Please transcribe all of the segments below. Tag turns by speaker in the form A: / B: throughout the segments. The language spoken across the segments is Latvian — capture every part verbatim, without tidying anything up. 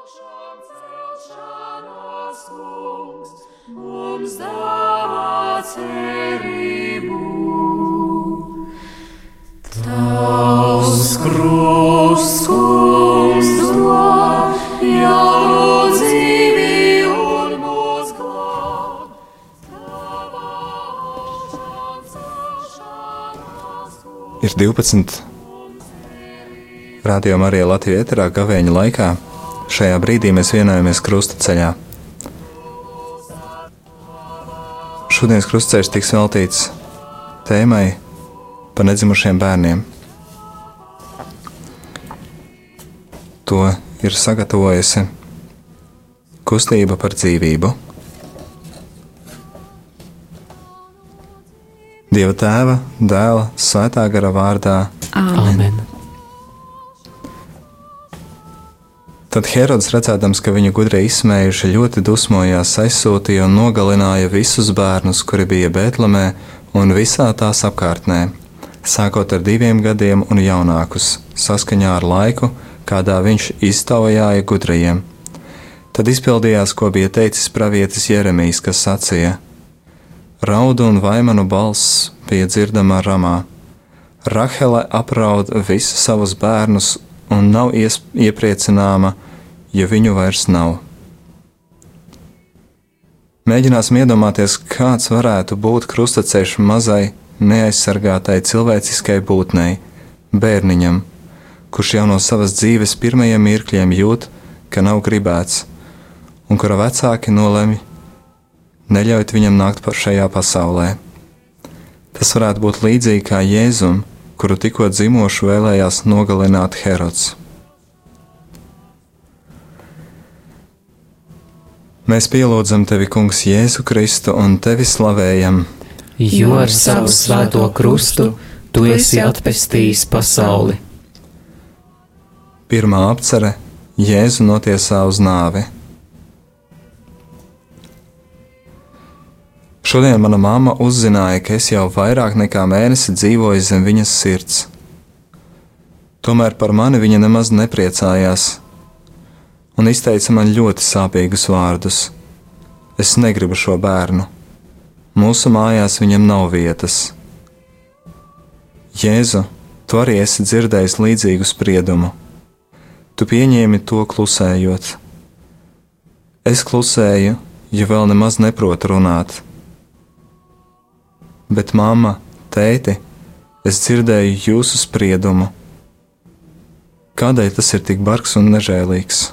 A: Mums dāvā cerību. Tavs krusts, kungs, dod jaunu dzīvi un mūs glāb. Tava augšām celšanās kungs.
B: Ir divpadsmit Radio Marija Latvija ēterā gavēņa laikā. Šajā brīdī mēs vienojamies krusta ceļā. Šodienas krustceļš tiks veltīts tēmai par nedzimušiem bērniem. To ir sagatavojusi kustība par dzīvību. Dieva Tēva, Dēla, Svētā gara vārdā.
C: Āmen.
B: Tad Herods, redzēdams, ka viņu gudri izsmējuši, ļoti dusmojās, aizsūtīja un nogalināja visus bērnus, kuri bija Bētlemē un visā tās apkārtnē, sākot ar diviem gadiem un jaunākus, saskaņā ar laiku, kādā viņš iztaujāja gudrajiem. Tad izpildījās, ko bija teicis pravietis Jeremijs, kas sacīja: Raudu un vaimanu balss bija dzirdama Ramā. Rahele apraud visus savus bērnus un nav iepriecināma, jo viņu vairs nav. Mēģināsim iedomāties, kāds varētu būt krustaceļš mazai, neaizsargātai cilvēciskai būtnei, bērniņam, kurš jau no savas dzīves pirmajiem mirkļiem jūt, ka nav gribēts, un kura vecāki nolemj neļaut viņam nākt par šajā pasaulē. Tas varētu būt līdzīgi kā Jēzum, kuru tikko dzimošu vēlējās nogalināt Herods. Mēs pielūdzam Tevi, Kungs, Jēzu Kristu un Tevi slavējam,
C: Jo ar savu svēto krustu Tu esi atpestījis pasauli.
B: Pirmā apcere – Jēzu notiesā uz nāvi. Šodien mana mamma uzzināja, ka es jau vairāk nekā mēnesi dzīvoju zem viņas sirds. Tomēr par mani viņa nemaz nepriecājās un izteica man ļoti sāpīgus vārdus. Es negribu šo bērnu. Mūsu mājās viņam nav vietas. Jēzu, tu arī esi dzirdējis līdzīgu spriedumu. Tu pieņēmi to klusējot. Es klusēju, jo vēl nemaz neprotu runāt. Bet, mamma, tēti, es dzirdēju jūsu spriedumu. Kādēļ tas ir tik bargs un nežēlīgs?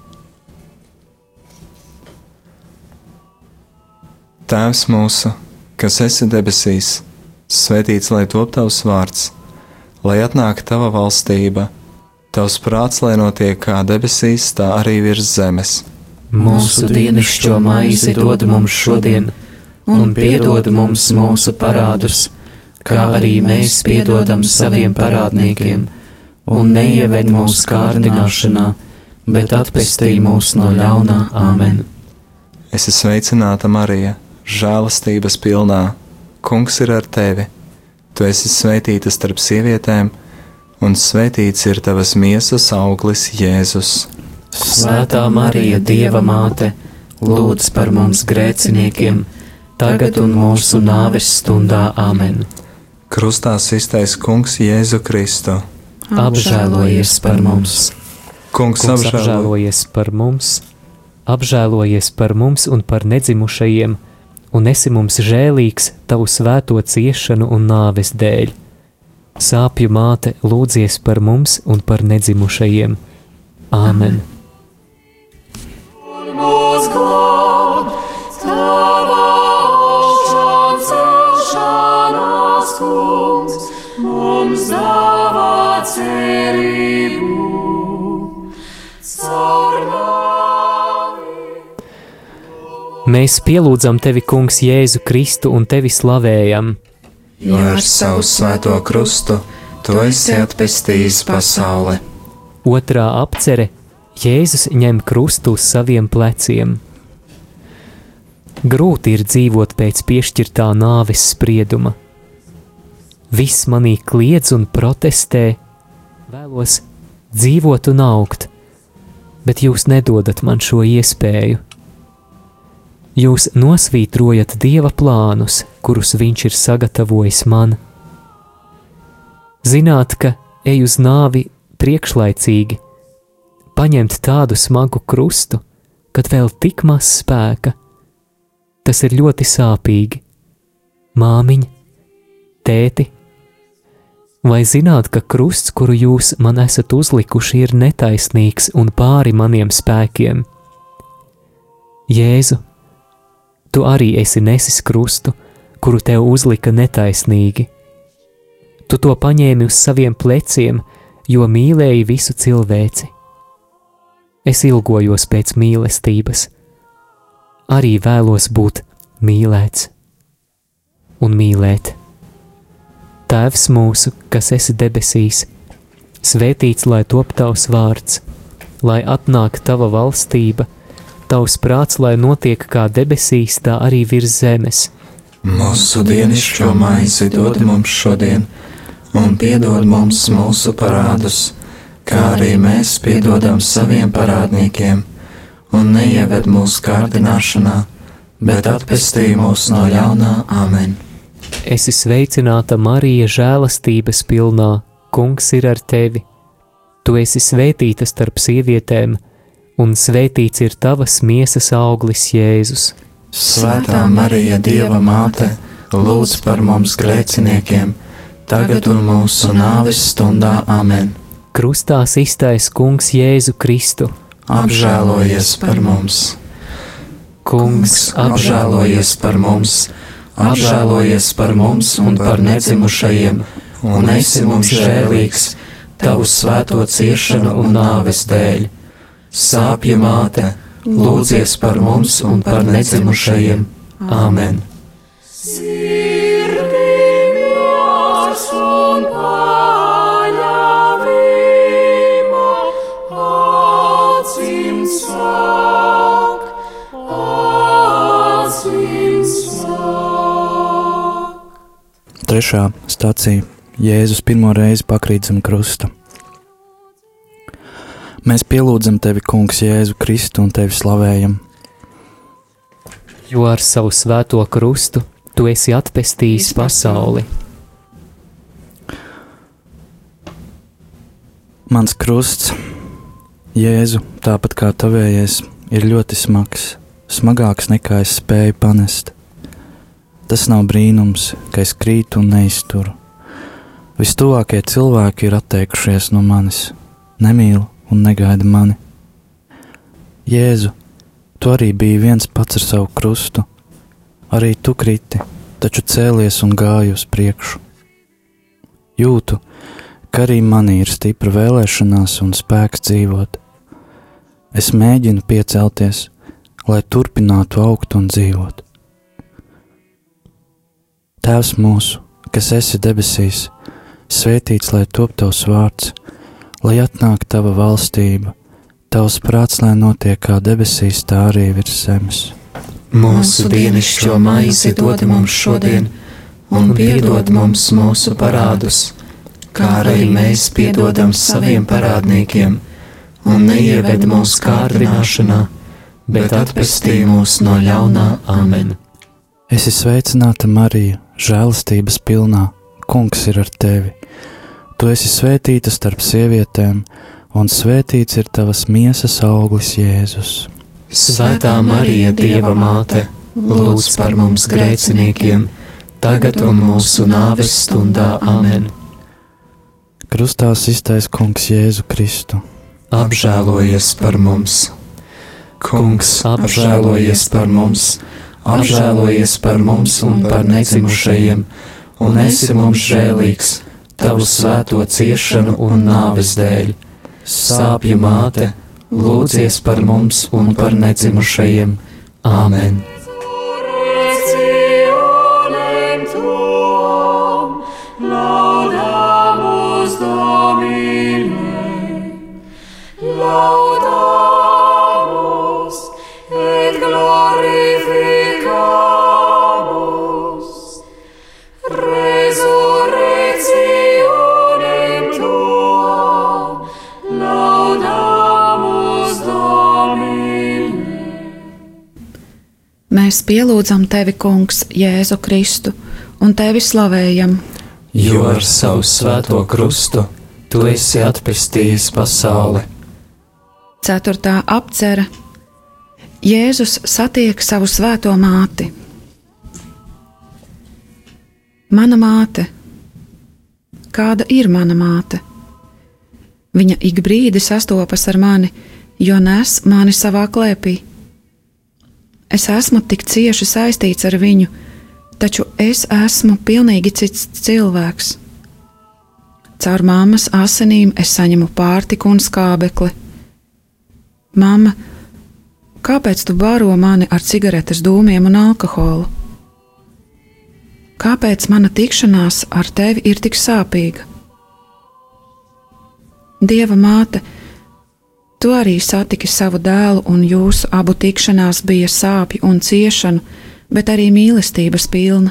B: Tēvs mūsu, kas esi debesīs, svētīts lai top tavs vārds, lai atnāk tava valstība, tavs prāts, lai notiek kā debesīs, tā arī virs zemes.
C: Mūsu dienascho maizi dod mums šodien, un piedod mums mūsu parādus, kā arī mēs piedodam saviem parādniekiem, un neieved mūsu kārdināšanā, bet atpestī mūs no ļaunā. Āmen.
B: Esi sveicināta, Marija, žēlastības pilnā, Kungs ir ar tevi. Tu esi svētīta starp sievietēm, un svētīts ir tavas miesas auglis, Jēzus.
C: Svētā Marija, Dieva māte, lūdz par mums grēciniekiem, tagad un mūsu nāves stundā. Āmen.
B: Krustā sistais Kungs Jēzu Kristu.
C: Apžēlojies par mums.
B: Kungs,
D: Kungs
B: apžēlo.
D: apžēlojies par mums, apžēlojies par mums un par nedzimušajiem, un esi mums žēlīgs tavu svēto ciešanu un nāves dēļ. Sāpju māte, lūdzies par mums un par nedzimušajiem. Āmen.
A: Un mūs glāb, tava augšām celšanās kungs, mums dāvā cerību. Caur nāvi.
D: Mēs pielūdzam tevi, Kungs, Jēzu Kristu un tevi slavējam,
B: Jo ar savu svēto krustu tu esi atpestījis pasauli.
D: Otrā apcere – Jēzus ņem krustu uz saviem pleciem. Grūti ir dzīvot pēc piešķirtā nāves sprieduma. Viss manī kliedz un protestē, vēlos dzīvot un augt, bet jūs nedodat man šo iespēju. Jūs nosvītrojat Dieva plānus, kurus viņš ir sagatavojis man. Zināt, ka eju uz nāvi priekšlaicīgi, paņemt tādu smagu krustu, kad vēl tik maz spēka. Tas ir ļoti sāpīgi. Māmiņa, tēti, vai zināt, ka krusts, kuru jūs man esat uzlikuši, ir netaisnīgs un pāri maniem spēkiem? Jēzu, tu arī esi nesis krustu, kuru tev uzlika netaisnīgi. Tu to paņēmi uz saviem pleciem, jo mīlēji visu cilvēci. Es ilgojos pēc mīlestības, arī vēlos būt mīlēts un mīlēt. Tēvs mūsu, kas esi debesīs, svētīts lai top tavs vārds, lai atnāk tava valstība, tavs prāts, lai notiek kā debesīs, tā arī virs zemes.
B: Mūsu dienascho maizi dod mums šodien, un piedod mums mūsu parādus, kā arī mēs piedodam saviem parādniekiem, un neieved mūsu kārdināšanā, bet atpestī mūs no ļaunā. Amen.
D: Esi sveicināta, Marija, žēlastības pilnā, Kungs ir ar tevi. Tu esi svētīta starp sievietēm, un svētīts ir tavas miesas auglis, Jēzus.
B: Svētā Marija, Dieva māte, lūdz par mums grēciniekiem, tagad un mūsu nāves stundā. Amen.
D: Krustā iztais Kungs Jēzu Kristu,
B: apžēlojies par mums.
D: Kungs,
B: apžēlojies par mums, apžēlojies par mums un par nedzimušajiem, un esi mums žēlīgs tavu svēto ciešanu un nāves dēļ. Sāpju māte, lūdzies par mums un par nedzimušajiem. Āmen.
E: Trešā stācija. Jēzus pirmo reizi pakrīt zem krusta. Mēs pielūdzam tevi, Kungs, Jēzu Kristu, un tevi slavējam.
D: Jo ar savu svēto krustu tu esi atpestījis pasauli.
E: Mans krusts, Jēzu, tāpat kā tavējais, ir ļoti smags, smagāks nekā es spēju panest. Tas nav brīnums, ka es krītu un neizturu. Vistuvākie cilvēki ir atteikušies no manis, nemīl un negaida mani. Jēzu, tu arī biji viens pats ar savu krustu, arī tu kriti, taču cēlies un gāji uz priekšu. Jūtu, ka arī manī ir stipra vēlēšanās un spēks dzīvot. Es mēģinu piecelties, lai turpinātu augt un dzīvot. Tēvs mūsu, kas esi debesīs, svētīts lai top tavs vārds, lai atnāk tava valstība, tavs prāts, lai notiek kā debesīs, tā arī virs zemes.
B: Mūsu dienascho maizi dod mums šodien, un piedod mums mūsu parādus, kā arī mēs piedodam saviem parādniekiem, un neieved mūsu kārdināšanā, bet atpestī mūs no ļaunā. Amen.
E: Esi sveicināta, Marija, žēlastības pilnā, Kungs ir ar tevi. Tu esi svētīta starp sievietēm, un svētīts ir tavas miesas auglis, Jēzus.
B: Svētā Marija, Dieva māte, lūdz par mums grēciniekiem, tagad un mūsu nāves stundā. Amen.
E: Krustā iztais Kungs Jēzu Kristu,
B: apžēlojies par mums. Kungs, apžēlojies par mums, apžēlojies par mums un par nedzimušajiem, un esi mums žēlīgs tavu svēto ciešanu un nāves dēļ. Sāpju māte, lūdzies par mums un par nedzimušajiem. Āmen.
A: Laudamus Domini.
F: Mēs pielūdzam tevi, Kungs, Jēzu Kristu, un tevi slavējam,
C: jo ar savu svēto krustu tu esi atpestījis pasauli.
F: Ceturtā apcere. Jēzus satiek savu svēto māti. Mana māte. Kāda ir mana māte? Viņa ik brīdi sastopas ar mani, jo nes mani savā klēpī. Es esmu tik cieši saistīts ar viņu, taču es esmu pilnīgi cits cilvēks. Caur mammas asinīm es saņemu pārtiku un skābekli. Mamma, kāpēc tu baro mani ar cigaretes dūmiem un alkoholu? Kāpēc mana tikšanās ar tevi ir tik sāpīga? Dieva māte, tu arī satiki savu dēlu, un jūsu abu tikšanās bija sāpju un ciešanu, bet arī mīlestības pilna.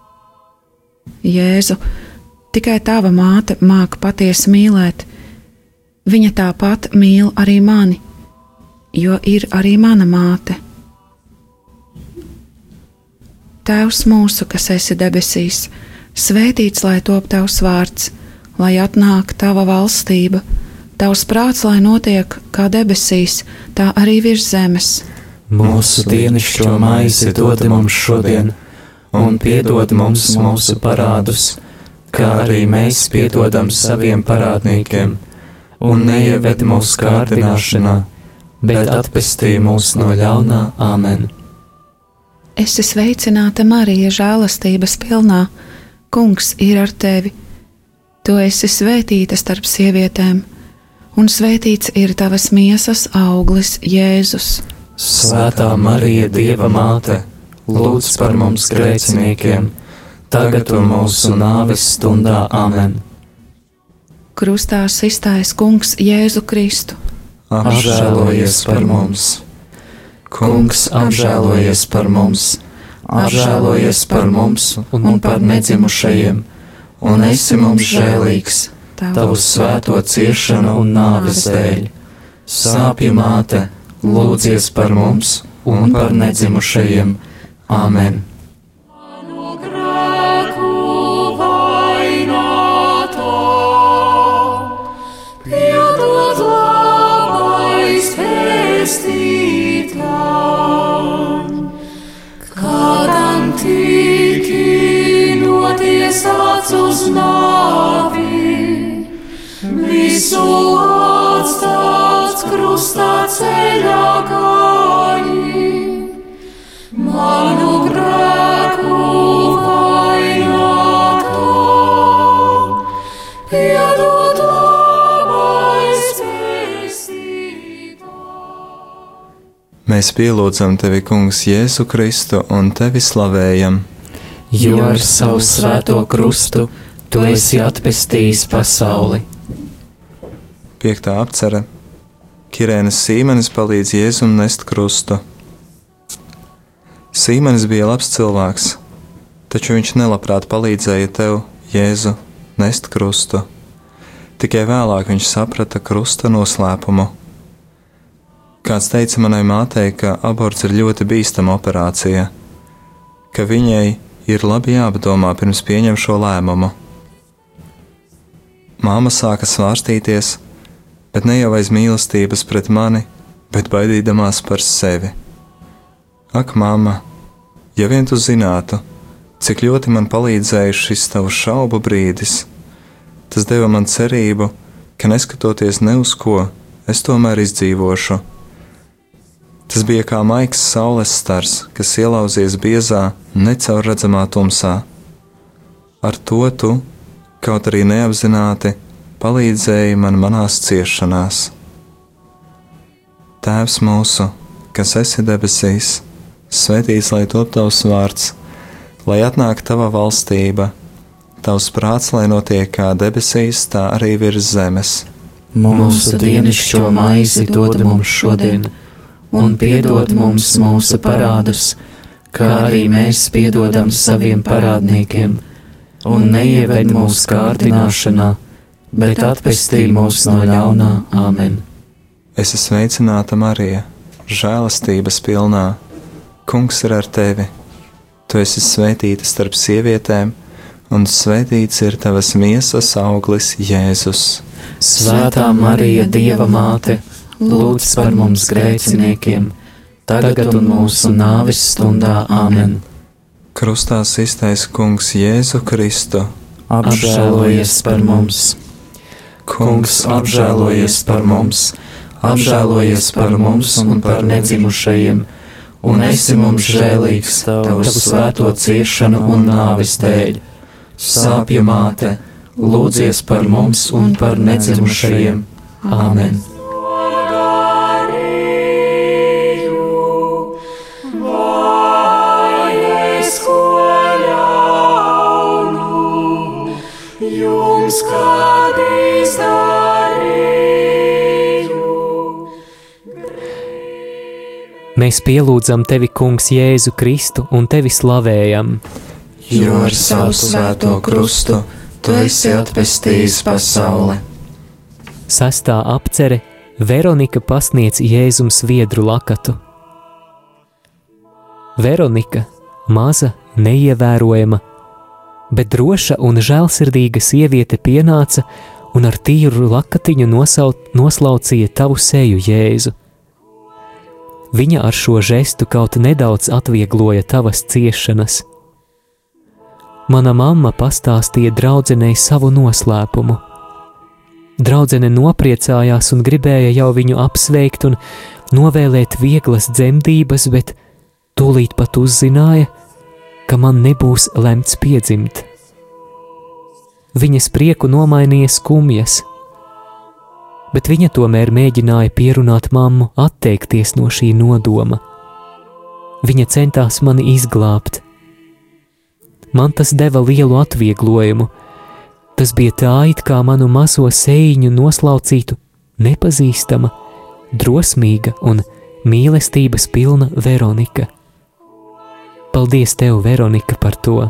F: Jēzu, tikai tava māte māk patiesi mīlēt. Viņa tāpat mīl arī mani, jo ir arī mana māte. Tēvs mūsu, kas esi debesīs, svētīts lai top tavs vārds, lai atnāk tava valstība, tavs prāts, lai notiek kā debesīs, tā arī virs zemes.
C: Mūsu dienascho maizi dod mums šodien, un piedod mums mūsu parādus, kā arī mēs piedodam saviem parādniekiem, un neieved mūsu kārdināšanā, bet atpestī mūs no ļaunā. Āmen.
F: Esi sveicināta, Marija, žēlastības pilnā, Kungs ir ar tevi. Tu esi svētīta starp sievietēm, un svētīts ir tavas miesas auglis, Jēzus.
C: Svētā Marija, Dieva māte, lūdz par mums grēciniekiem, tagad un mūsu nāves stundā. Āmen.
F: Krustā sistais Kungs Jēzu Kristu.
B: Apžēlojies par mums!
C: Kungs, apžēlojies par mums, apžēlojies par mums un par nedzimušajiem, un esi mums žēlīgs tavu svēto ciešanu un nāves dēļ. Sāpju māte, lūdzies par mums un par nedzimušajiem. Āmen.
A: Uz nāvi, visu atstāts krustā ceļā gāji, manu grēku vainoto, piedod labais pestītājs.
B: Mēs pielūdzam tevi, Kungs, Jēzu Kristu, un tevi slavējam,
C: jo ar savu svēto krustu tu esi atpestījis pasauli.
B: Piektā apcere. Kirēnas Sīmenis palīdz Jēzum nest krustu. Sīmenis bija labs cilvēks, taču viņš nelabprāt palīdzēja tev, Jēzu, nest krustu. Tikai vēlāk viņš saprata krusta noslēpumu. Kāds teica manai mātei, ka aborts ir ļoti bīstama operācija, ka viņai ir labi jāpadomā pirms pieņem šo lēmumu. Māma sāka svārstīties, bet ne jau aiz mīlestības pret mani, bet baidīdamās par sevi. Ak, mamma, ja vien tu zinātu, cik ļoti man palīdzēja šis tavu šaubu brīdis, tas deva man cerību, ka neskatoties ne uz ko, es tomēr izdzīvošu. Tas bija kā maigs saules stars, kas ielauzies biezā, necaurredzamā tumsā. Ar to tu, kaut arī neapzināti, palīdzēji man manās ciešanās. Tēvs mūsu, kas esi debesīs, svētīts lai top tavs vārds, lai atnāk tava valstība, tavs prāts, lai notiek kā debesīs, tā arī virs zemes.
C: Mūsu dienascho maizi dod mums šodien, un piedod mums mūsu parādus, kā arī mēs piedodam saviem parādniekiem, un neieved mūsu kārdināšanā, bet atpestī mūs no ļaunā. Āmen.
B: Esi sveicināta, Marija, žēlastības pilnā. Kungs ir ar tevi. Tu esi svētīta starp sievietēm, un svētīts ir tavas miesas auglis, Jēzus.
C: Svētā Marija, Dieva māte, lūdz par mums grēciniekiem, tagad un mūsu nāves stundā. Āmen.
B: Krustā iztais Kungs Jēzu Kristu,
C: apžēlojies par mums. Kungs, apžēlojies par mums, apžēlojies par mums un par nedzimušajiem, un esi mums žēlīgs tavu svēto ciešanu un nāves dēļ. Sāpju māte, lūdzies par mums un par nedzimušajiem. Āmen.
A: Jums kād izdarīju.
D: Mēs pielūdzam tevi, Kungs, Jēzu Kristu, un tevi slavējam.
C: Jo ar savu svēto krustu tu esi atpestījis pasauli.
D: Sastā apcere Veronika pasniedz Jēzum sviedru lakatu. Veronika, maza, neievērojama, bet droša un žēlsirdīga sieviete pienāca un ar tīru lakatiņu nosaut, noslaucīja tavu seju, Jēzu. Viņa ar šo žestu kaut nedaudz atviegloja tavas ciešanas. Mana mamma pastāstīja draudzenei savu noslēpumu. Draudzene nopriecājās un gribēja jau viņu apsveikt un novēlēt vieglas dzemdības, bet tūlīt pat uzzināja, ka man nebūs lemts piedzimt. Viņas prieku nomainīja skumjas, bet viņa tomēr mēģināja pierunāt mammu atteikties no šī nodoma. Viņa centās mani izglābt. Man tas deva lielu atvieglojumu. Tas bija tā, it kā manu mazo sējiņu noslaucītu nepazīstama, drosmīga un mīlestības pilna Veronika. Paldies tev, Veronika, par to!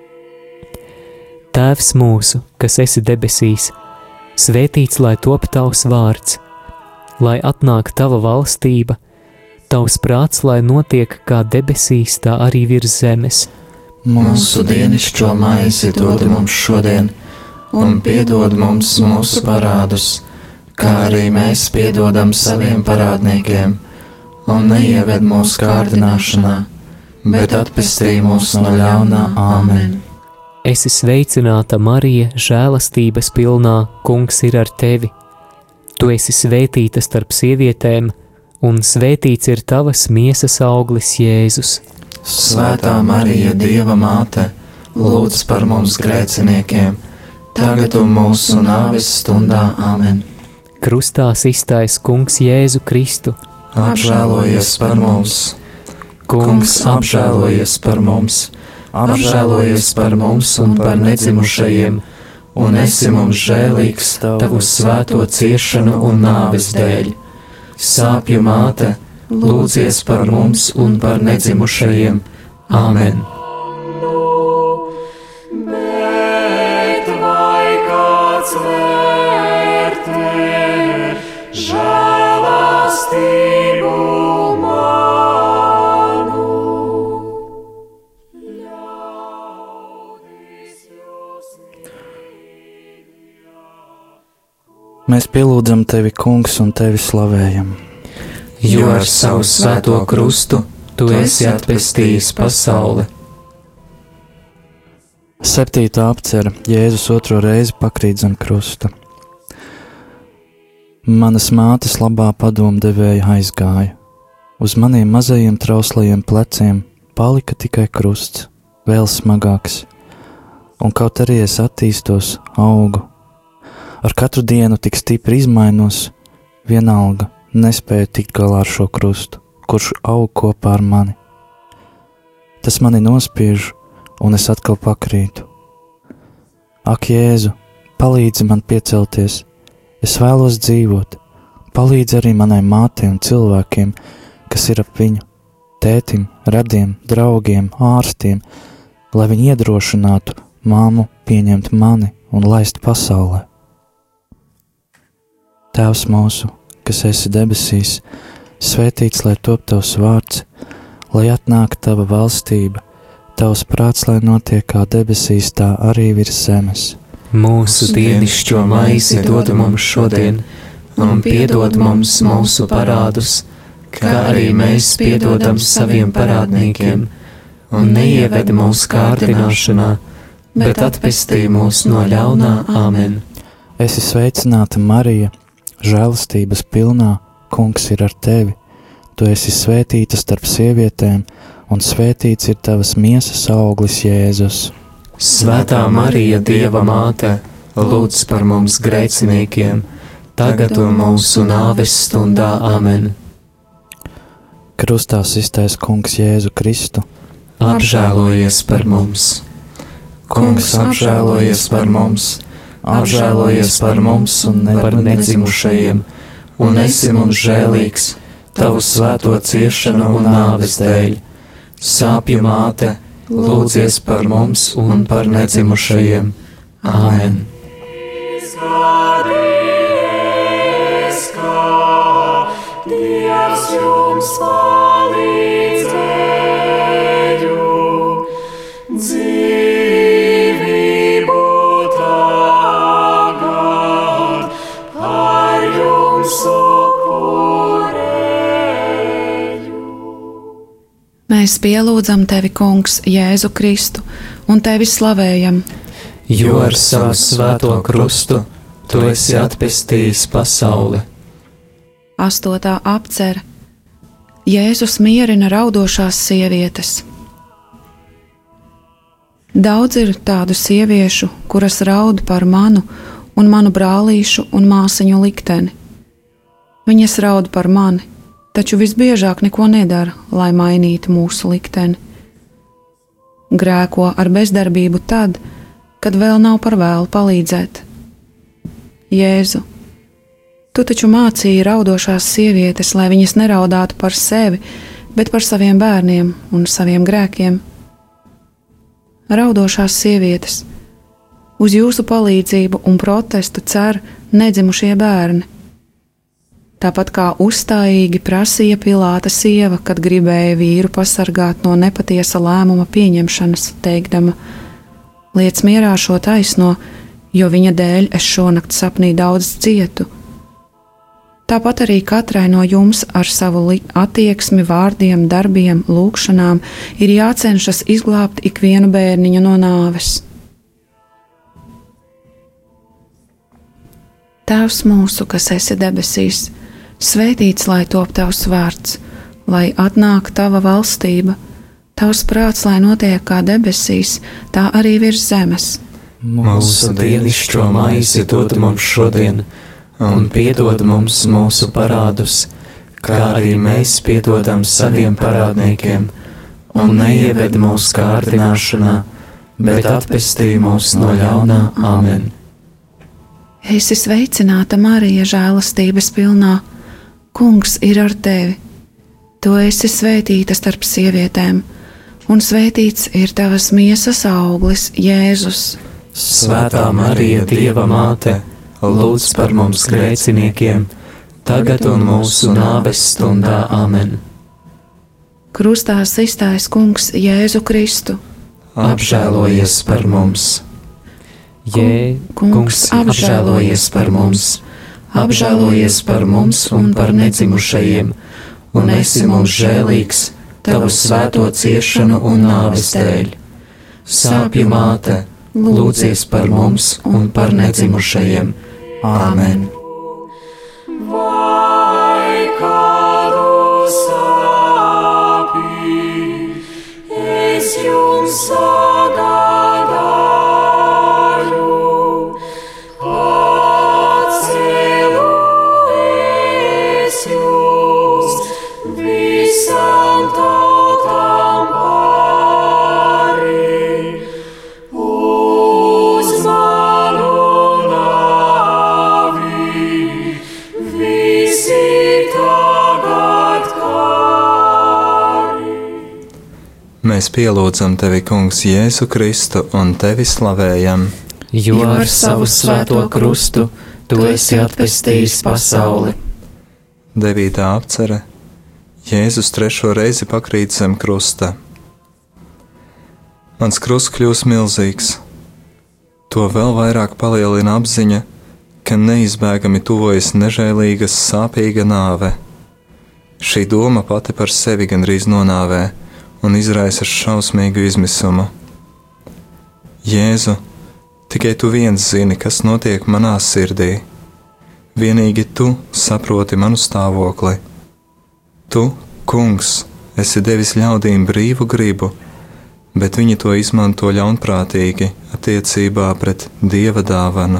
D: Tēvs mūsu, kas esi debesīs, svētīts lai top tavs vārds, lai atnāk tava valstība, tavs prāts, lai notiek kā debesīs, tā arī virs zemes.
C: Mūsu dienascho maizi dod mums šodien, un piedod mums mūsu parādus, kā arī mēs piedodam saviem parādniekiem, un neieved mūsu kārdināšanā, bet atpestī mūs no ļaunā. Āmen.
D: Esi sveicināta, Marija, žēlastības pilnā, Kungs ir ar tevi. Tu esi svētīta starp sievietēm, un svētīts ir tavas miesas auglis, Jēzus.
C: Svētā Marija, Dieva māte, lūdz par mums grēciniekiem, tagad un mūsu nāves stundā. Āmen.
D: Krustā iztais Kungs Jēzu Kristu,
C: apžēlojies par mums. Kungs, apžēlojies par mums, apžēlojies par mums un par nedzimušajiem, un esi mums žēlīgs tavu svēto ciešanu un nāves dēļ. Sāpju māte, lūdzies par mums un par nedzimušajiem. Āmen.
A: Bet vai kāds vērtē žēlastību manu?
E: Mēs pielūdzam tevi, Kungs, un tevi slavējam.
C: Jo ar savu svēto krustu tu esi atpestījis pasauli.
E: Septītā apcere Jēzus otro reizi pakrīt zem krusta. Manas mātes labā padomdevēja aizgāja. Uz maniem mazajiem trauslajiem pleciem palika tikai krusts, vēl smagāks, un kaut arī es attīstos, augu. Ar katru dienu tik stipri izmainos, vienalga nespēju tikt galā ar šo krustu, kurš aug kopā ar mani. Tas mani nospiež, un es atkal pakrītu. Ak, Jēzu, palīdzi man piecelties, es vēlos dzīvot, palīdzi arī manai mātei un cilvēkiem, kas ir ap viņu, tētim, radiem, draugiem, ārstiem, lai viņi iedrošinātu māmu pieņemt mani un laist pasaulē. Tēvs mūsu, kas esi debesīs, svētīts lai top tavs vārds, lai atnāk tava valstība, tavs prāts, lai notiek kā debesīs, tā arī virs zemes.
C: Mūsu dienascho maizi dod mums šodien, un piedod mums mūsu parādus, kā arī mēs piedodam saviem parādniekiem, un neieved mūsu kārdināšanā, bet atpestī mūs no ļaunā. Āmen.
E: Esi sveicināta, Marija, žēlastības pilnā, Kungs ir ar tevi. Tu esi svētīta starp sievietēm, un svētīts ir tavas miesas auglis, Jēzus.
C: Svētā Marija, Dieva māte, lūdz par mums grēciniekiem, tagad un mūsu nāves stundā. Āmen.
E: Krustā sistais Kungs Jēzu Kristu,
C: apžēlojies par mums!
B: Kungs, apžēlojies par mums! Apžēlojies par mums un ne
C: par nedzimušajiem, un esi mums žēlīgs tavu svēto ciešanu un nāves dēļ. Sāpju māte, lūdzies par mums un par nedzimušajiem. Āmen.
A: Izgādījies, kā Dievs jums palīdzēju, dzīvību tagad ar jums upurēju.
F: Mēs pielūdzam tevi, Kungs, Jēzu Kristu, un tevi slavējam,
C: Jo ar savu svēto krustu tu esi atpestījis pasauli.
F: Astotā apcere. Jēzus mierina raudošās sievietes. Daudz ir tādu sieviešu, kuras raud par manu un manu brālīšu un māsiņu likteni. Viņas raud par mani, taču visbiežāk neko nedara, lai mainītu mūsu likteni. Grēko ar bezdarbību tad, kad vēl nav par vēlu palīdzēt. Jēzu, tu taču mācīji raudošās sievietes, lai viņas neraudātu par sevi, bet par saviem bērniem un saviem grēkiem. Raudošās sievietes, uz jūsu palīdzību un protestu cer nedzimušie bērni. Tāpat kā uzstājīgi prasīja Pilāta sieva, kad gribēja vīru pasargāt no nepatiesa lēmuma pieņemšanas, teikdama: liec mierā šo taisno, jo viņa dēļ es šonakt sapnī daudz cietu. Tāpat arī katrai no jums ar savu attieksmi, vārdiem, darbiem, lūgšanām ir jācenšas izglābt ikvienu bērniņu no nāves. Tēvs mūsu, kas esi debesīs, svētīts lai top tavs vārds, lai atnāk tava valstība, tavs prāts, lai notiek kā debesīs, tā arī virs zemes.
C: Mūsu dienascho maizi dod mums šodien, un piedod mums mūsu parādus, kā arī mēs piedodam saviem parādniekiem, un neieved mūsu kārdināšanā, bet atpestī mūs no ļaunā. Āmen.
F: Esi sveicināta, Marija, žēlastības pilnā, Kungs ir ar tevi. Tu esi svētīta starp sievietēm, un svētīts ir tavas miesas auglis, Jēzus.
C: Svētā Marija, Dieva māte, lūdz par mums grēciniekiem, tagad un mūsu nāves stundā. Āmen.
F: Krustā sistais Kungs Jēzu Kristu,
C: apžēlojies par mums!
D: Jē,
F: Kungs,
C: apžēlojies par mums! Apžēlojies par mums un par nedzimušajiem, un esi mums žēlīgs tavu svēto ciešanu un nāves dēļ. Sāpju māte, lūdzies par mums un par nedzimušajiem. Āmen.
A: Vai kādu sāpī es jums sagādāju, atcēlu es jūs visām tautām pāri, uz manu nāvi visi tagad kāri.
B: Mēs pielūdzam tevi, Kungs, Jēzu Kristu, un tevi slavējam.
C: Jo ar savu svēto krustu tu esi atpestījis pasauli.
B: Devītā apcere. Jēzus trešo reizi pakrīt zem krusta. Mans krusts kļūst milzīgs. To vēl vairāk palielina apziņa, ka neizbēgami tuvojas nežēlīga, sāpīga nāve. Šī doma pati par sevi gandrīz nonāvē un izraisa šausmīgu izmisumu. Jēzu, tikai tu viens zini, kas notiek manā sirdī. Vienīgi tu saproti manu stāvokli. Tu, kungs, esi devis ļaudīm brīvu gribu, bet viņi to izmanto ļaunprātīgi attiecībā pret Dieva dāvanu.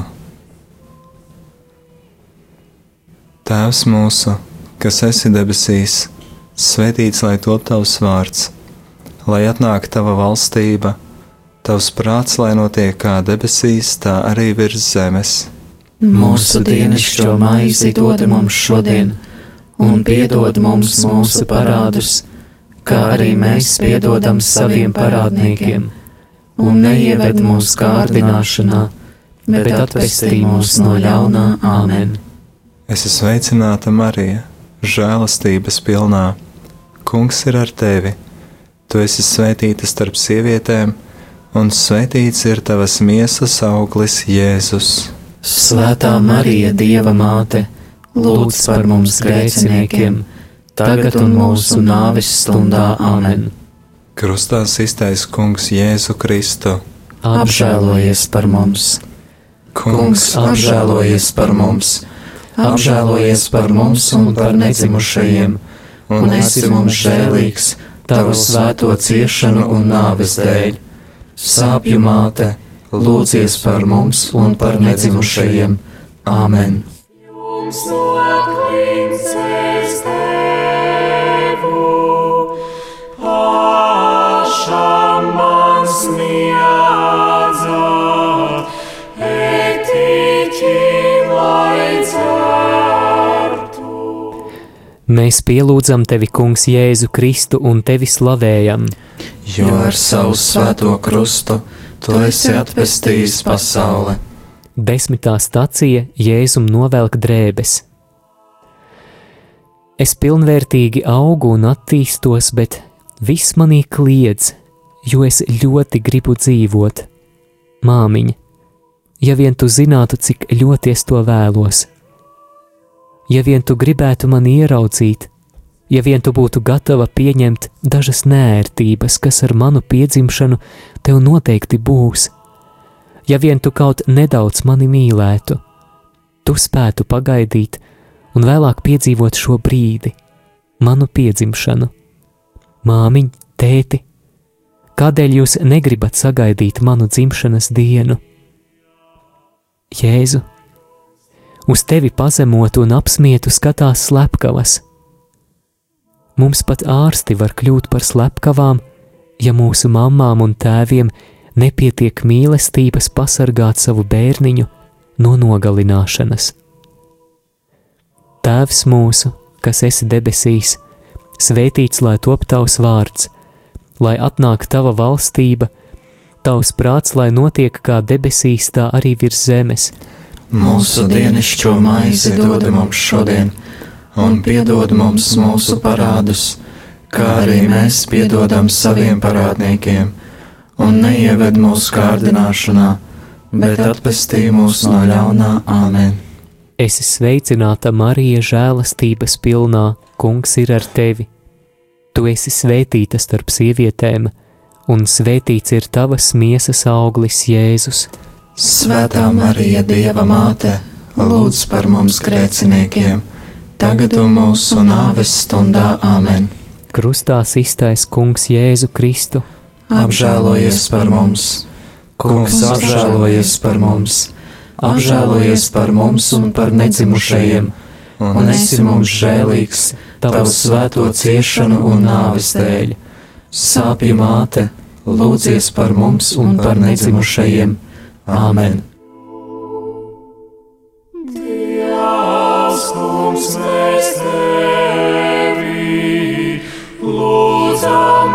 B: Tēvs mūsu, kas esi debesīs, svētīts lai top tavs vārds, lai atnāk tava valstība, tavs prāts, lai notiek kā debesīs, tā arī virs zemes.
C: Mūsu dienascho maizi dod mums šodien, un piedod mums mūsu parādus, kā arī mēs piedodam saviem parādniekiem, un neieved mūsu kārdināšanā, bet atpestī mūs no ļaunā. Āmen.
B: Esi sveicināta, Marija, žēlastības pilnā. Kungs ir ar tevi. Tu esi svētīta starp sievietēm, un svētīts ir tavas miesas auglis, Jēzus.
C: Svētā Marija, Dieva māte, lūdz par mums grēciniekiem, tagad un mūsu nāves stundā. Āmen.
B: Krustā iztais Kungs Jēzu Kristu.
C: Apžēlojies par mums! Kungs, apžēlojies par mums! Apžēlojies par mums un par nedzimušajiem, un esi mums žēlīgs tavu svēto ciešanu un nāves dēļ. Sāpju māte, lūdzies par mums un par nedzimušajiem. Āmen.
A: Jums noklincēs Tevu, pašam man sniedzāt, etiķim lai dzertu.
D: Mēs pielūdzam Tevi, Kungs, Jēzu Kristu un Tevi slavējam,
C: Jo ar savu svēto krustu Tu esi atpestījis pasauli.
D: Desmitā stacija Jēzum novelk drēbes. Es pilnvērtīgi augu un attīstos, bet viss manī kliedz, jo es ļoti gribu dzīvot. Māmiņa, ja vien tu zinātu, cik ļoti es to vēlos. Ja vien tu gribētu mani ieraudzīt, ja vien tu būtu gatava pieņemt dažas nērtības, kas ar manu piedzimšanu tev noteikti būs, ja vien tu kaut nedaudz mani mīlētu, tu spētu pagaidīt un vēlāk piedzīvot šo brīdi, manu piedzimšanu. Māmiņ, tēti, kādēļ jūs negribat sagaidīt manu dzimšanas dienu? Jēzu, uz tevi pazemotu un apsmietu skatās slepkavas. Mums pat ārsti var kļūt par slepkavām, ja mūsu mammām un tēviem nepietiek mīlestības pasargāt savu bērniņu no nogalināšanas. Tēvs mūsu, kas esi debesīs, svētīts lai top tavs vārds, lai atnāk tava valstība, tavs prāts, lai notiek kā debesīs, tā arī virs zemes.
C: Mūsu dienascho maizi dod mums šodien, un piedod mums mūsu parādus, kā arī mēs piedodam saviem parādniekiem, un neieved mūsu kārdināšanā, bet atpestī mūs no ļaunā. Āmen.
D: Esi sveicināta, Marija, žēlastības pilnā, Kungs ir ar tevi. Tu esi svētīta starp sievietēm, un svētīts ir tavas miesas auglis, Jēzus.
C: Svētā Marija, Dieva māte, lūdz par mums grēciniekiem, tagad un mūsu nāves stundā. Āmen.
D: Krustā iztais Kungs Jēzu Kristu.
C: Apžēlojies par mums! Kungs, apžēlojies par mums! Apžēlojies par mums un par nedzimušajiem, un esi mums žēlīgs tavu svēto ciešanu un nāves dēļ. Sāpju māte, lūdzies par mums un par nedzimušajiem. Āmen.
A: Dievs, kungs, mēs tevi lūdzam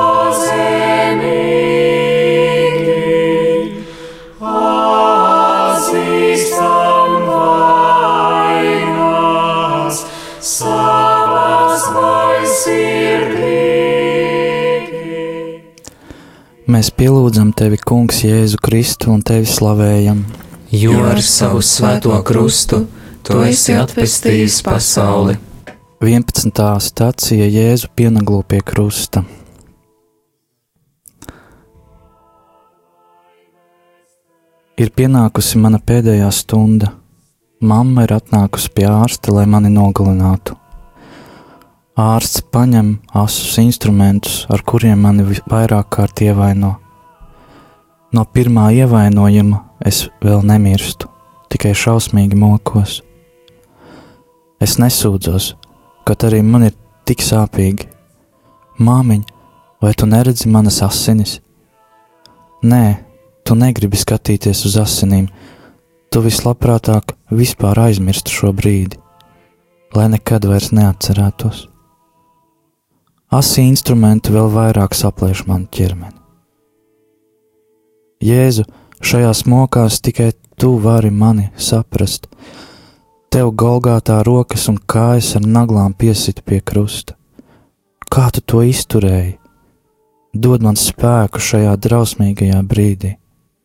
A: pazemīgi, atzīstam vainas, savas vainas
E: Mēs pielūdzam Tevi, Kungs, Jēzu Kristu, un Tevi slavējam,
C: jo ar savu svēto krustu Tu esi atpestījis pasauli.
E: vienpadsmitā stacija Jēzu pienaglo pie krusta. Ir pienākusi mana pēdējā stunda. Mamma ir atnākusi pie ārsta, lai mani nogalinātu. Ārsts paņem asus instrumentus, ar kuriem mani vairāk kārt ievaino. No pirmā ievainojuma es vēl nemirstu, tikai šausmīgi mokos. Es nesūdzos, kaut arī man ir tik sāpīgi. Māmiņ, vai tu neredzi manas asinis? Nē, tu negribi skatīties uz asinīm, tu vislabprātāk vispār aizmirstu šo brīdi, lai nekad vairs neatcerētos. Asi instrumenti vēl vairāk saplēš manu ķermeni. Jēzu, šajās mokās tikai Tu vari mani saprast. Tev Golgātā rokas un kājas ar naglām piesita pie krusta. Kā Tu to izturēji? Dod man spēku šajā drausmīgajā brīdī.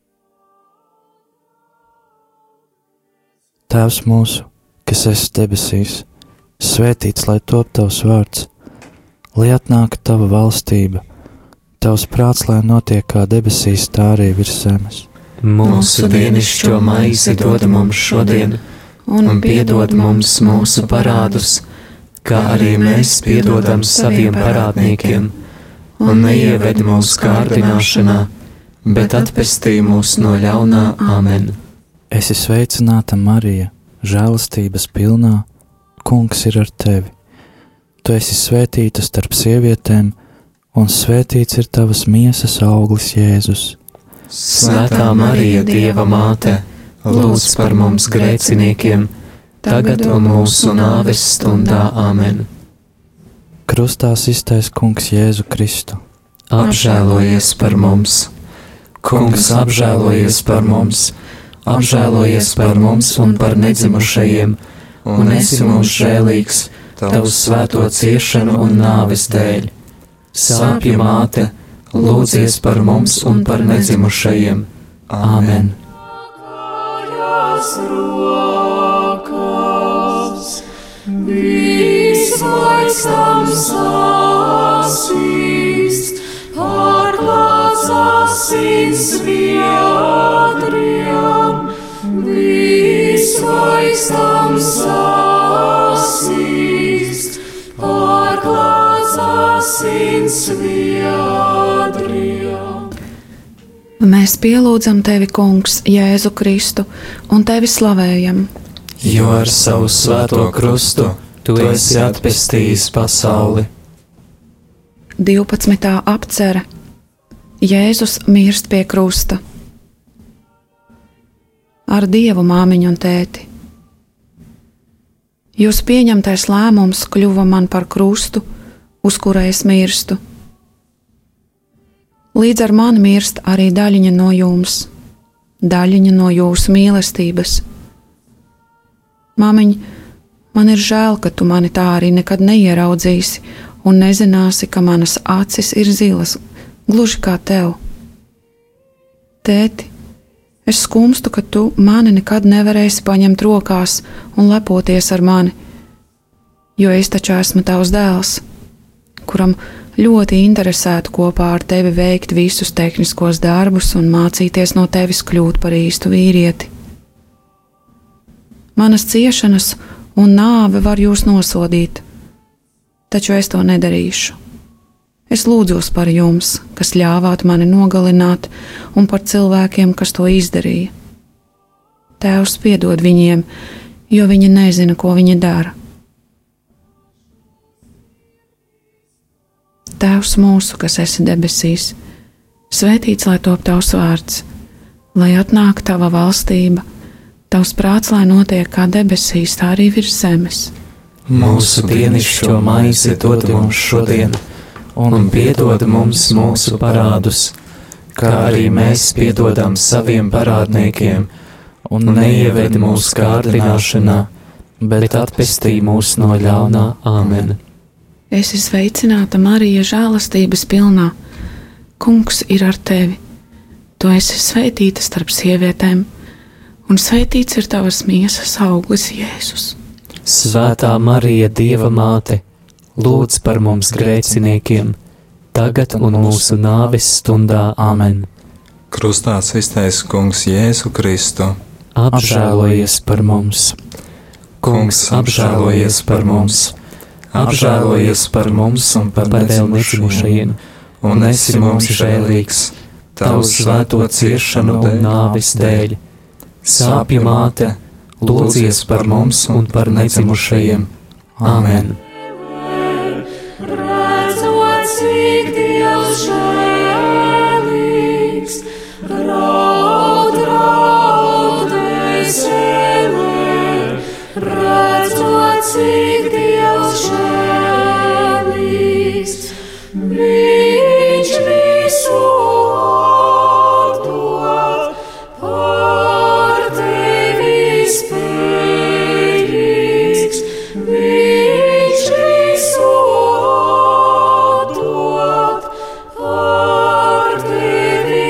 E: Tēvs mūsu, kas esi debesīs, svētīts lai top Tavs vārds, lai atnāk Tava valstība, Tavs prāts, lai notiek kā debesīs, tā arī virs zemes.
C: Mūsu dienascho maizi dod mums šodien, un piedod mums mūsu parādus, kā arī mēs piedodam saviem parādniekiem, un neieved mūsu kārdināšanā, bet atpestī mūs no ļaunā. Āmen.
E: Esi sveicināta, Marija, žēlastības pilnā, Kungs ir ar Tevi. Tu esi svētīta starp sievietēm, un svētīts ir Tavas miesas auglis, Jēzus.
C: Svētā Marija, Dieva māte, lūdz par mums grēciniekiem, tagad un mūsu nāves stundā. Āmen.
E: Krustā sistais Kungs Jēzu Kristu.
C: Apžēlojies par mums! Kungs, apžēlojies par mums! Apžēlojies par mums un par nedzimušajiem, un esi mums žēlīgs Tavu svēto ciešanu un nāves dēļ. Sāpju māte, lūdzies par mums un par nedzimušajiem. Āmen.
A: Visvaicams asīs, pārklāts asins viedriem. Visvaicams asīs, pārklāts asins viedriem.
F: Mēs pielūdzam Tevi, Kungs, Jēzu Kristu, un Tevi slavējam,
C: jo ar savu svēto krustu Tu esi atpestījis pasauli.
F: divpadsmitā apcere. Jēzus mirst pie krusta. Ar Dievu, māmiņu un tēti. Jūs pieņemtais lēmums kļuva man par krustu, uz kura es mirstu. Līdz ar mani mirst arī daļiņa no jums, daļiņa no jūsu mīlestības. Māmiņ, man ir žēl, ka tu mani tā arī nekad neieraudzīsi un nezināsi, ka manas acis ir zilas, gluži kā tev. Tēti, es skumstu, ka tu mani nekad nevarēsi paņemt rokās un lepoties ar mani, jo es taču esmu tavs dēls, kuram ļoti interesētu kopā ar tevi veikt visus tehniskos darbus un mācīties no tevis kļūt par īstu vīrieti. Manas ciešanas un nāve var jūs nosodīt, taču es to nedarīšu. Es lūdzos par jums, kas ļāvāt mani nogalināt, un par cilvēkiem, kas to izdarīja. Tēvs, piedod viņiem, jo viņi nezina, ko viņi dara. Tēvs mūsu, kas esi debesīs, svētīts lai top tavs vārds, lai atnāk tava valstība, tavs prāts, lai notiek kā debesīs, tā arī virs zemes.
C: Mūsu dienascho maizi dod mums šodien, un piedod mums mūsu parādus, kā arī mēs piedodam saviem parādniekiem, un neieved mūsu kārdināšanā, bet atpestī mūs no ļaunā. Āmen.
F: Esi sveicināta, Marija, žēlastības pilnā. Kungs ir ar tevi. Tu esi svētīta starp sievietēm, un svētīts ir tavas miesas auglis, Jēzus.
C: Svētā Marija, Dieva māte, lūdz par mums grēciniekiem, tagad un mūsu nāves stundā. Āmen.
B: Krustā iztaisa Kungs Jēzu Kristu.
C: Apžēlojies par mums! Kungs, apžēlojies par mums! Apžēlojies par mums un par vēl nedzimušajiem, un esi mums žēlīgs, tavu svēto ciešanu un nāves dēļ. Sāpju māte, lūdzies par mums un par nedzimušajiem. Āmen.
A: Redzot, cik Dievs žēlīgs, raud, raud dvēselē, redzot, cik Dievs žēlīgs, viņš visu atdod, par tevi spējīgs, viņš visu atdod, par tevi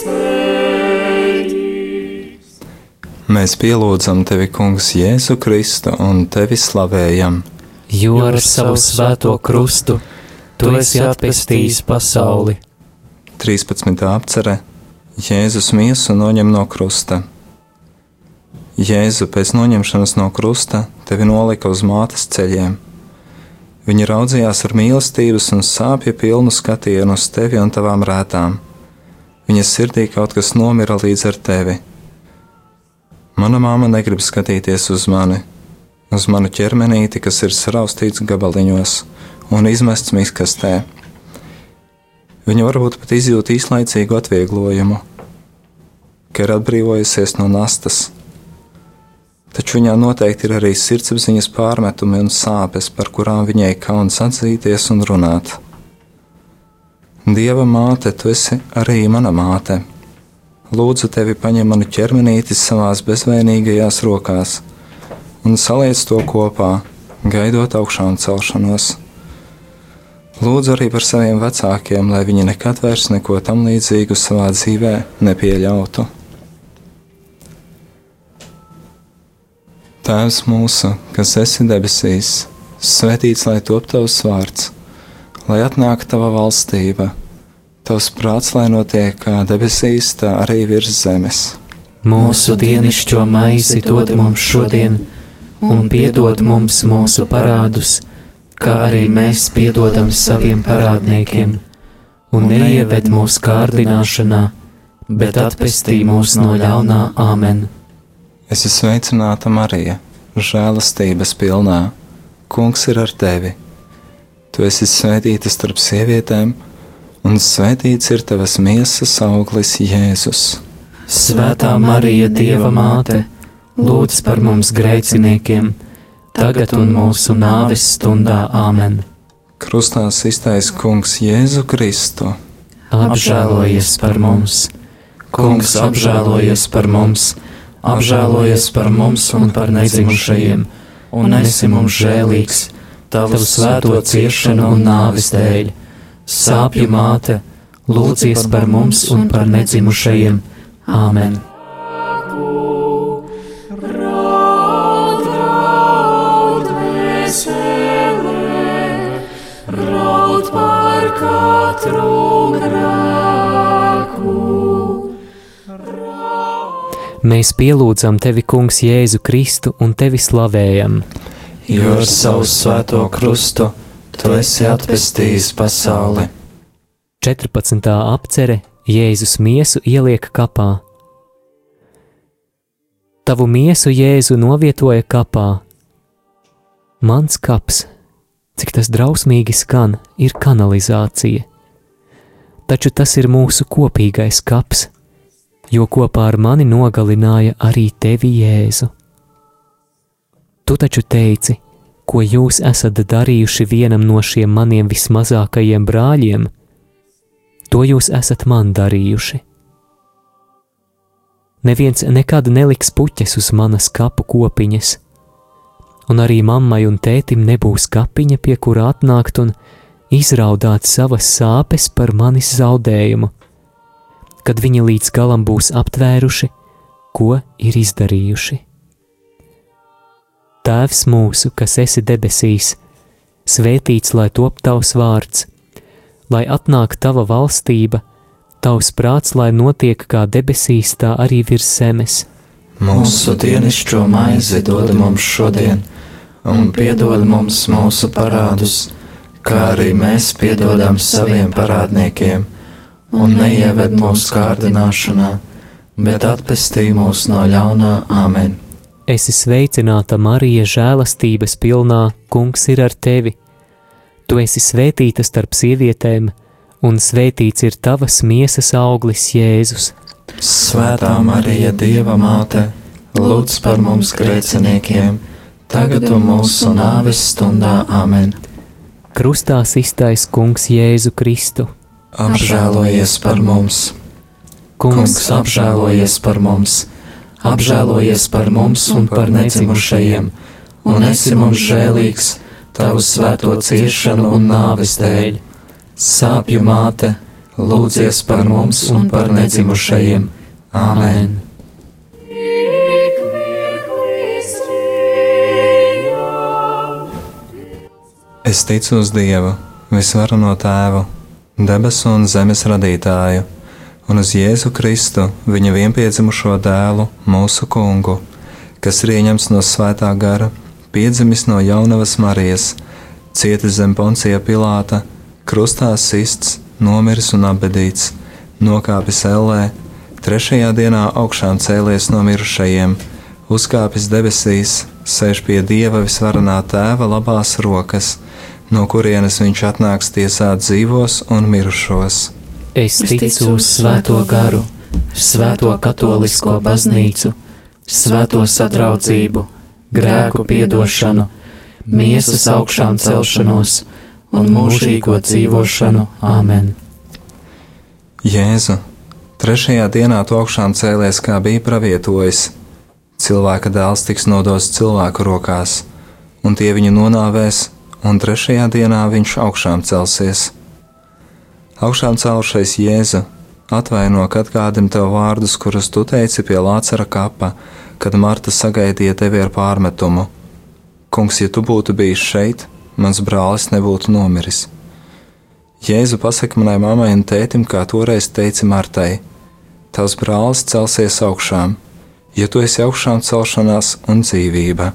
A: spējīgs.
B: Mēs pielūdzam tevi, Kungs, Jēzu Kristu un tevi slavējam.
C: Jo ar savu svēto krustu tu esi atpestījis pasauli.
B: trīspadsmitā apcere. Jēzus miesu noņem no krusta. Jēzu pēc noņemšanas no krusta tevi nolika uz mātes ceļiem. Viņa raudzījās ar mīlestības un sāpju pilnu skatienu uz tevi un tavām rētām. Viņas sirdī kaut kas nomira līdz ar tevi. Mana māma negrib skatīties uz mani, uz manu ķermenīti, kas ir saraustīts gabaliņos un izmests miskastē. Viņa varbūt pat izjūt īslaicīgu atvieglojumu, ka ir atbrīvojusies no nastas. Taču viņā noteikti ir arī sirdsapziņas pārmetumi un sāpes, par kurām viņai kauns atzīties un runāt. Dieva māte, tu esi arī mana māte. Lūdzu tevi paņem manu ķermenīti savās bezvainīgajās rokās un saliec to kopā, gaidot augšām celšanos. Lūdzu arī par saviem vecākiem, lai viņi nekad vairs neko tam līdzīgu savā dzīvē nepieļautu. Tēvs mūsu, kas esi debesīs, svētīts lai top tavs vārds, lai atnāk tava valstība, tavs prāts, lai notiek kā debesīs, tā arī virs zemes.
C: Mūsu dienišķo maizi dod mums šodien, un piedod mums mūsu parādus, kā arī mēs piedodam saviem parādniekiem, un neieved mūsu kārdināšanā, bet atpestī mūs no ļaunā. Āmen.
B: Esi sveicināta, Marija, žēlastības pilnā. Kungs ir ar tevi. Tu esi svētīta starp sievietēm, un svētīts ir tavas miesas auglis, Jēzus.
C: Svētā Marija, Dieva māte, lūdz par mums grēciniekiem, tagad un mūsu nāves stundā. Āmen.
B: Krustā iztaisa Kungs Jēzu Kristu.
C: Apžēlojies par mums! Kungs, apžēlojies par mums! Apžēlojies par mums un par nedzimušajiem, un esi mums žēlīgs, tavu svēto ciešanu un nāves dēļ. Sāpju māte, lūdzies par mums un par nedzimušajiem. Āmen.
A: Raud, raud dvēselē, raud par katru grēku.
D: Mēs pielūdzam tevi, Kungs, Jēzu Kristu un tevi slavējam.
E: Jo ar savu svēto krustu tu esi atpestījis pasauli.
D: četrpadsmitā apcere. Jēzus miesu ieliek kapā. Tavu miesu, Jēzu, novietoja kapā. Mans kaps, cik tas drausmīgi skan, ir kanalizācija. Taču tas ir mūsu kopīgais kaps, jo kopā ar mani nogalināja arī tevi, Jēzu. Tu taču teici, ko jūs esat darījuši vienam no šiem maniem vismazākajiem brāļiem, to jūs esat man darījuši. Neviens nekad neliks puķes uz manas kapu kopiņas, un arī mammai un tētim nebūs kapiņa, pie kura atnākt un izraudāt savas sāpes par manis zaudējumu, kad viņi līdz galam būs aptvēruši, ko ir izdarījuši. Tēvs mūsu, kas esi debesīs, svētīts lai top tavs vārds, lai atnāk tava valstība, tavs prāts, lai notiek kā debesīs, tā arī virs zemes.
E: Mūsu dienascho maizi dod mums šodien, un piedod mums mūsu parādus, kā arī mēs piedodam saviem parādniekiem, un neieved mūsu kārdināšanā, bet atpestī mūs no ļaunā. Āmen.
D: Esi sveicināta, Marija, žēlastības pilnā, Kungs ir ar tevi. Tu esi svētīta starp sievietēm, un svētīts ir tavas miesas auglis, Jēzus.
E: Svētā Marija, Dieva māte, lūdz par mums grēciniekiem, tagad un mūsu nāves stundā. Āmen.
D: Krustā sistais Kungs Jēzu Kristu.
E: Apžēlojies par mums! Kungs, apžēlojies par mums! Apžēlojies par mums un par nedzimušajiem, un esi mums žēlīgs tavu svēto ciešanu un nāves dēļ. Sāpju māte, lūdzies par mums un par nedzimušajiem. Āmen.
B: Es ticu uz Dievu, visvarano Tēvu, debesu un zemes radītāju, un uz Jēzu Kristu, viņa vienpiedzimušo dēlu, mūsu Kungu, kas ir ieņemts no svētā gara, piedzimis no jaunavas Marijas, cietis zem Poncija Pilāta, krustā sists, nomiris un apbedīts, nokāpis ellē, trešajā dienā augšām cēlies no mirušajiem, uzkāpis debesīs, sēž pie Dieva visvarenā Tēva labās rokas, no kurienes viņš atnāks tiesāt dzīvos un mirušos.
C: Es ticu uz svēto garu, svēto katolisko baznīcu, svēto sadraudzību, grēku piedošanu, miesas augšām celšanos un mūžīgo dzīvošanu. Āmen.
B: Jēzu, trešajā dienā tu augšām cēlies, kā bija pravietojis. Cilvēka dēls tiks nodots cilvēku rokās, un tie viņu nonāvēs, un trešajā dienā viņš augšām celsies. Augšām celšais Jēzu, atvaino, ka atgādini tev vārdus, kurus tu teici pie Lācara kapa, kad Marta sagaidīja tevi ar pārmetumu. Kungs, ja tu būtu bijis šeit, mans brālis nebūtu nomiris. Jēzu, pasaki manai mammai un tētim, kā toreiz teici Martai, tavs brālis celsies augšām, ja tu esi augšām celšanās un dzīvība.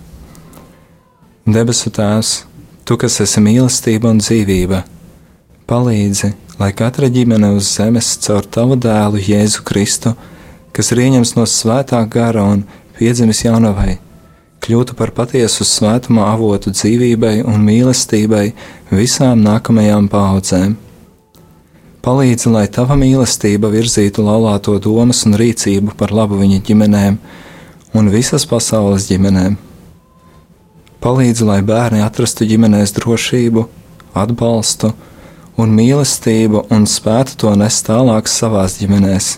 B: Debesu Tēvs, tu, kas esi mīlestība un dzīvība, palīdzi, lai katra ģimene uz zemes caur tavu dēlu Jēzu Kristu, kas ir ieņemts no svētā gara un piedzimis jaunavai, kļūtu par patiesu svētumā avotu dzīvībai un mīlestībai visām nākamajām paaudzēm. Palīdzi, lai tava mīlestība virzītu laulāto domas un rīcību par labu viņa ģimenēm un visas pasaules ģimenēm. Palīdzi, lai bērni atrastu ģimenēs drošību, atbalstu un mīlestību un spētu to nest tālāk savās ģimenēs.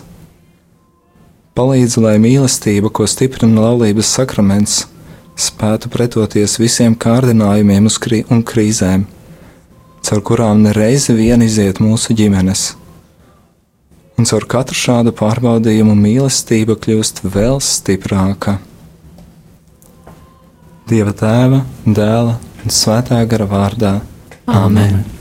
B: Palīdzi, lai mīlestība, ko stiprina laulības sakraments, spētu pretoties visiem kārdinājumiem krī un krīzēm, caur kurām nereizi vien iziet mūsu ģimenes. Un caur katru šādu pārbaudījumu mīlestība kļūst vēl stiprāka. Dieva Tēva, Dēla un Svētā gara vārdā.
C: Āmen.